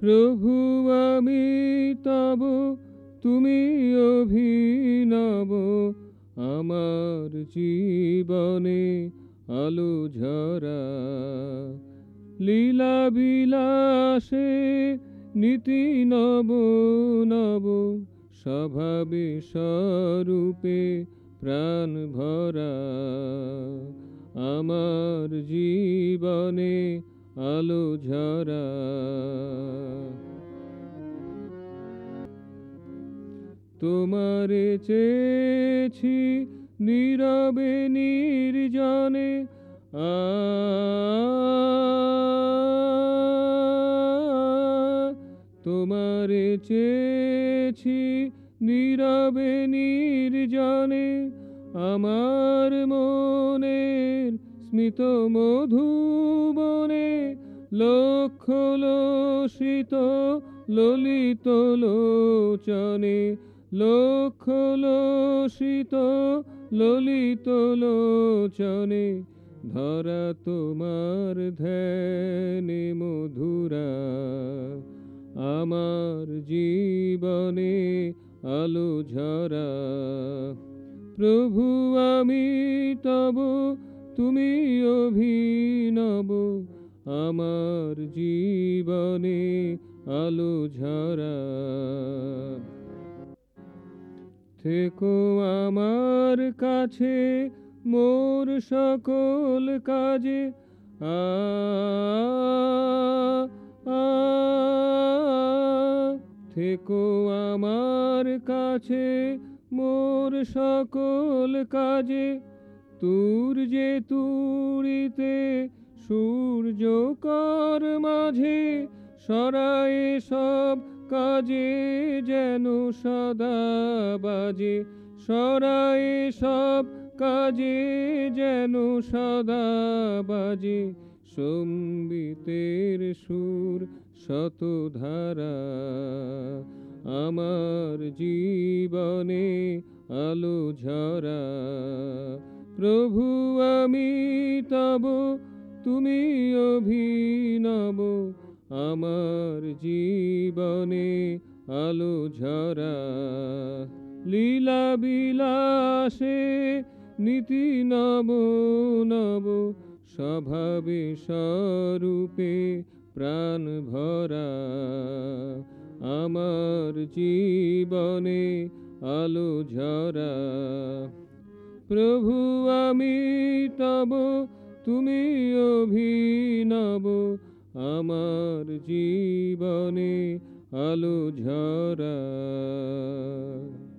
প্রভু আমি তব, তুমি অভিনব, আমার জীবনে আলো ঝরা। লীলা বিলাসে নীতি নব নব, স্বভাবে স্বরূপে প্রাণ ভরা। আমার জীবনে আলো ঝরা। তোমারে চেয়েছি নীরবে নির্জনে, তোমারে চেয়েছি নীরবে নির্জনে, আমার মনের স্মিত মধুবনে লক্ষ লসিত ললিত লোচনে, লক্ষ লসিত ললিত লোচনে, ধরা তোমার ধ্যানে মধুরা। আমার জীবনে আলো ঝরা। প্রভু আমি তব, তুমি অভিনব, আমার জীবনে আলো ঝরা। থেকো আমার কাছে মোর সকল কাজে, থেকো আমার কাছে মোর সকল কাজে। তুর্যে তুরিতে সূর্য কর মাঝে, সরায়ে সব কাজে যেন সদা বাজে, সরায়ে সব কাজে যেন সদা বাজে। সম্বিতের সুর শতধারা, আমার জীবনে আলো ঝরা। প্রভু আমি তব, তুমি অভিনব, আমার জীবনে আলো ঝরা। লীলা বিলাসে নীতি নব নব, স্বভাবে স্বরূপে প্রাণ ভরা। আমার জীবনে আলো ঝরা। প্রভু আমি তব, তুমি অভিনব, আমার জীবনে আলো ঝরা।